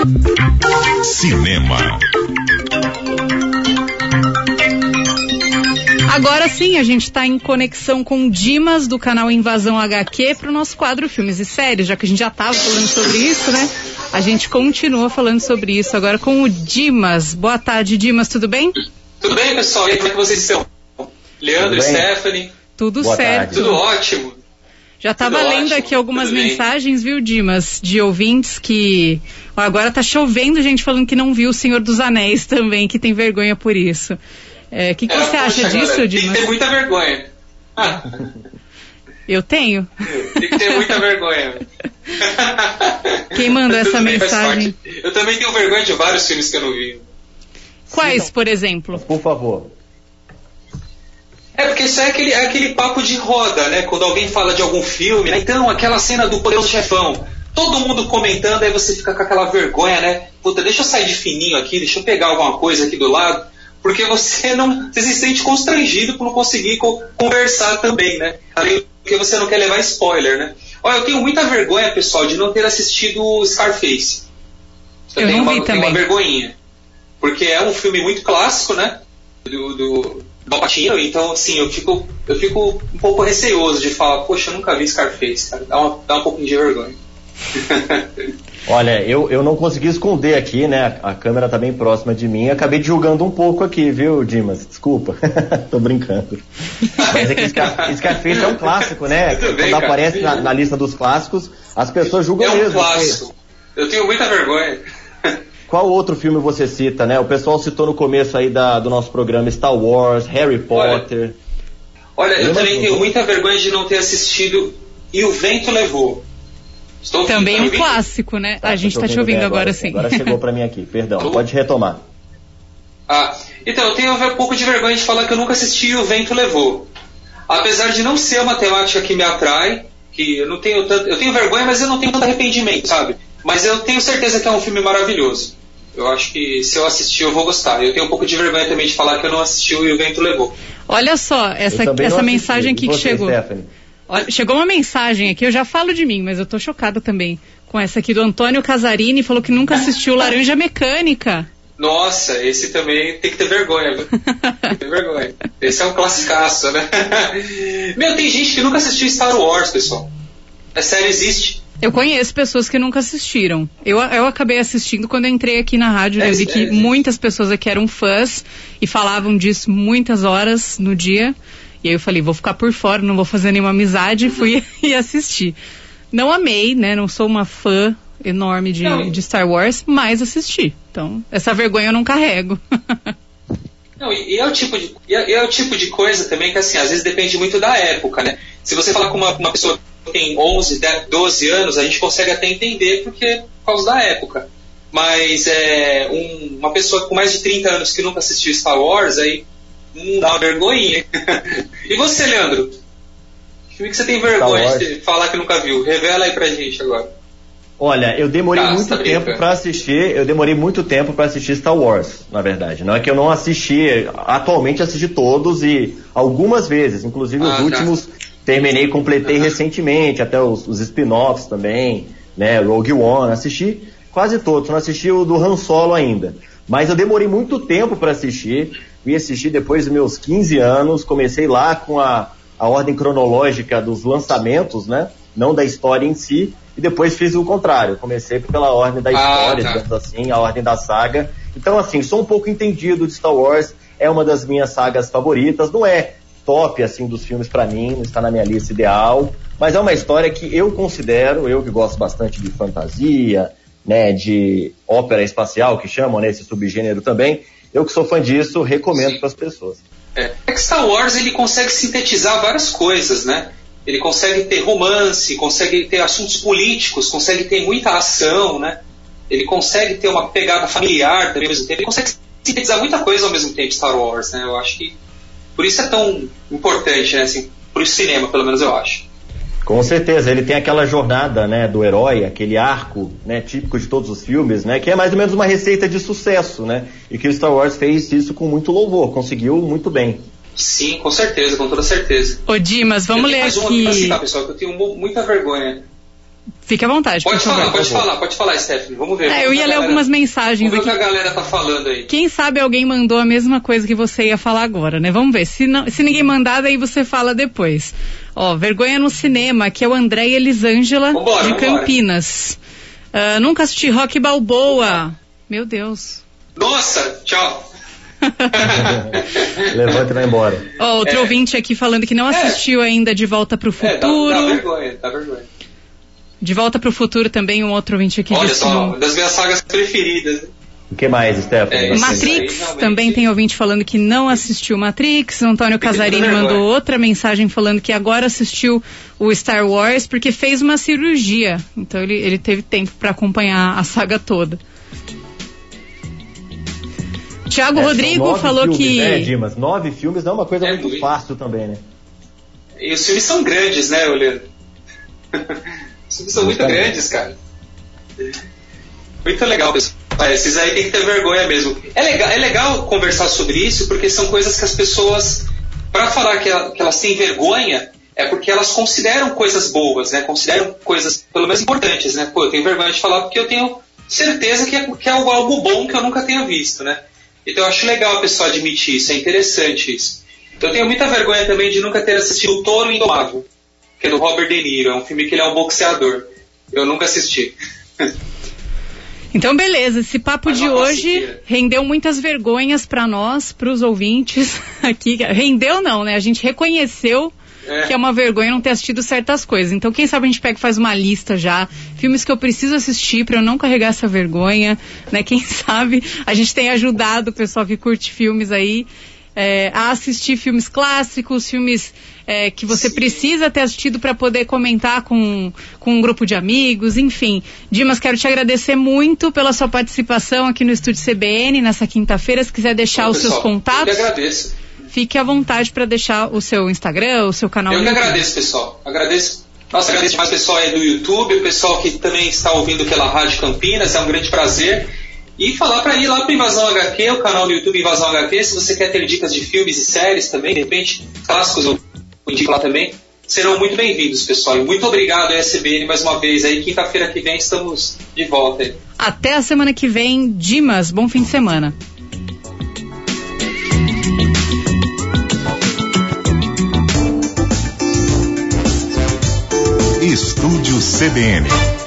Cinema. Agora sim, a gente está em conexão com o Dimas, do canal Invasão HQ, para o nosso quadro Filmes e Séries, já que a gente já estava falando sobre isso, né? A gente continua falando sobre isso agora com o Dimas. Boa tarde, Dimas, tudo bem? Tudo bem, pessoal? E aí, como é que vocês estão? Leandro, Stephanie? Tudo Boa certo. tarde. Tudo ótimo. Já estava lendo aqui algumas mensagens, viu, Dimas, de ouvintes que... Agora tá chovendo gente falando que não viu O Senhor dos Anéis também, que tem vergonha por isso. O que você acha disso, galera, Dimas? Tem que ter muita vergonha. Eu tenho. Tem que ter muita vergonha. Quem mandou essa Tudo bem, faz mensagem? parte. Eu também tenho vergonha de vários filmes que eu não vi. Quais, por exemplo? Por favor. É porque isso é aquele papo de roda, né? Quando alguém fala de algum filme, né? Então, aquela cena do Poderoso Chefão, todo mundo comentando, aí você fica com aquela vergonha, né? Puta, deixa eu sair de fininho aqui, deixa eu pegar alguma coisa aqui do lado, porque você se sente constrangido por não conseguir conversar também, né? Além porque você não quer levar spoiler, né? Olha, eu tenho muita vergonha, pessoal, de não ter assistido Scarface. Eu não vi também. Tenho uma vergonhinha. Porque é um filme muito clássico, né? Do Al Pacino, então assim, eu fico um pouco receoso de falar, poxa, eu nunca vi Scarface, cara. Dá um pouquinho de vergonha. Olha, eu não consegui esconder aqui, né? A câmera tá bem próxima de mim. Acabei julgando um pouco aqui, viu, Dimas? Desculpa. Tô brincando. Mas é que Scarface é um clássico, né? Quando aparece na lista dos clássicos, as pessoas julgam mesmo. É um clássico. Eu tenho muita vergonha. Qual outro filme você cita, né? O pessoal citou no começo aí do nosso programa Star Wars, Harry Potter. Olha, eu também tenho muita vergonha de não ter assistido E o Vento Levou. Também um clássico, né? A gente tá te ouvindo agora sim. Agora chegou pra mim aqui, perdão. Pode retomar. Então, eu tenho um pouco de vergonha de falar que eu nunca assisti E o Vento Levou. Apesar de não ser uma temática que me atrai, que eu tenho vergonha, mas eu não tenho tanto arrependimento, sabe? Mas eu tenho certeza que é um filme maravilhoso. Eu acho que se eu assistir eu vou gostar. Eu tenho um pouco de vergonha também de falar que eu não assisti o E o Vento Levou. Olha só, essa mensagem aqui que chegou. Olha, chegou uma mensagem aqui, eu já falo de mim, mas eu tô chocada também com essa aqui do Antônio Casarini, falou que nunca assistiu Laranja Mecânica. Nossa, esse também tem que ter vergonha, viu? Tem que ter vergonha. Esse é um classicaço, né? Meu, tem gente que nunca assistiu Star Wars, pessoal. A série existe. Eu conheço pessoas que nunca assistiram. Eu acabei assistindo quando eu entrei aqui na rádio, eu vi que muitas pessoas aqui eram fãs e falavam disso muitas horas no dia. E aí eu falei, vou ficar por fora, não vou fazer nenhuma amizade, fui e assisti. Não amei, né? Não sou uma fã enorme de Star Wars, mas assisti. Então, essa vergonha eu não carrego. Não, é o tipo de coisa também que, assim, às vezes depende muito da época, né? Se você falar com uma pessoa que tem 11, 12 anos, a gente consegue até entender por causa da época. Mas uma pessoa com mais de 30 anos que nunca assistiu Star Wars, aí dá uma vergonhinha. E você, Leandro? Que você tem vergonha de falar que nunca viu? Revela aí pra gente agora. Olha, eu demorei muito tempo pra assistir Star Wars, na verdade. Não é que eu não assisti, atualmente assisti todos e algumas vezes, inclusive os últimos terminei e completei recentemente, até os spin-offs também, né, Rogue One, assisti quase todos, não assisti o do Han Solo ainda. Mas eu demorei muito tempo pra assistir, vim assistir depois dos meus 15 anos, comecei lá com a ordem cronológica dos lançamentos, né, não da história em si, e depois fiz o contrário, comecei pela ordem da história, digamos assim, a ordem da saga. Então, assim, sou um pouco entendido de Star Wars, é uma das minhas sagas favoritas, não é top, assim, dos filmes pra mim, não está na minha lista ideal, mas é uma história que eu considero, eu que gosto bastante de fantasia, né, de ópera espacial, que chamam, né, esse subgênero também, eu que sou fã disso, recomendo para as pessoas. É que Star Wars, ele consegue sintetizar várias coisas, né? Ele consegue ter romance, consegue ter assuntos políticos, consegue ter muita ação, né? Ele consegue ter uma pegada familiar também ao mesmo tempo. Ele consegue sintetizar muita coisa ao mesmo tempo, Star Wars, né? Eu acho que por isso é tão importante, né? Assim, por isso cinema, pelo menos eu acho. Com certeza, ele tem aquela jornada, né, do herói, aquele arco, né, típico de todos os filmes, né, que é mais ou menos uma receita de sucesso, né? E que o Star Wars fez isso com muito louvor, conseguiu muito bem. Sim, com certeza, com toda certeza. Ô Dimas, vamos ler aqui. Pra citar, pessoal, que eu tenho muita vergonha. Fique à vontade. Pode falar, Stephanie. Vamos ver. Eu ia ler algumas mensagens aqui. Vamos ver o que a galera tá falando aí. Quem sabe alguém mandou a mesma coisa que você ia falar agora, né? Vamos ver. Se ninguém mandar, daí você fala depois. Vergonha no cinema, que é o André e Elisângela de Campinas. Nunca assisti Rock Balboa. Meu Deus. Nossa, tchau. Levanta e vai embora. Outro ouvinte aqui falando que não assistiu ainda De Volta pro Futuro. Dá vergonha. De Volta pro Futuro também, um outro ouvinte aqui. Olha só, uma das minhas sagas preferidas. O que mais, Stephanie? Matrix, aí, também tem ouvinte falando que não assistiu Matrix. O Antônio Casarini mandou outra mensagem falando que agora assistiu o Star Wars porque fez uma cirurgia. Então ele teve tempo para acompanhar a saga toda. Tiago Rodrigo falou filmes, que... né, Dimas? 9 filmes não é uma coisa muito fácil também, né? E os filmes são grandes, né, Oleiro? Os filmes são muito grandes, cara. Muito legal, pessoal. Esses aí tem que ter vergonha mesmo. É legal conversar sobre isso, porque são coisas que as pessoas, para falar que elas têm vergonha, é porque elas consideram coisas boas, né? Consideram coisas, pelo menos, importantes, né? Eu tenho vergonha de falar porque eu tenho certeza que é algo bom que eu nunca tenha visto, né? Então eu acho legal a pessoa admitir isso, é interessante isso. Eu tenho muita vergonha também de nunca ter assistido O Touro Indomável, que é do Robert De Niro, é um filme que ele é um boxeador. Eu nunca assisti. Então, beleza, esse papo de hoje rendeu muitas vergonhas para nós, para os ouvintes aqui. Rendeu não, né? A gente reconheceu que é uma vergonha não ter assistido certas coisas. Então, quem sabe a gente pega e faz uma lista já, filmes que eu preciso assistir para eu não carregar essa vergonha, né? Quem sabe a gente tem ajudado o pessoal que curte filmes aí a assistir filmes clássicos, filmes que você precisa ter assistido para poder comentar com um grupo de amigos, enfim. Dimas, quero te agradecer muito pela sua participação aqui no Estúdio CBN nessa quinta-feira. Se quiser deixar os seus contatos, eu que agradeço. Fique à vontade para deixar o seu Instagram, o seu canal. Eu que agradeço, pessoal. Agradeço demais o pessoal aí do YouTube, o pessoal que também está ouvindo pela Rádio Campinas, é um grande prazer. E falar para ir lá para Invasão HQ, o canal do YouTube Invasão HQ, se você quer ter dicas de filmes e séries também, de repente, clássicos eu indico lá também, serão muito bem-vindos, pessoal. E muito obrigado, SBN, mais uma vez. Aí, quinta-feira que vem, estamos de volta aí. Até a semana que vem. Dimas, bom fim de semana. Estúdio CBN.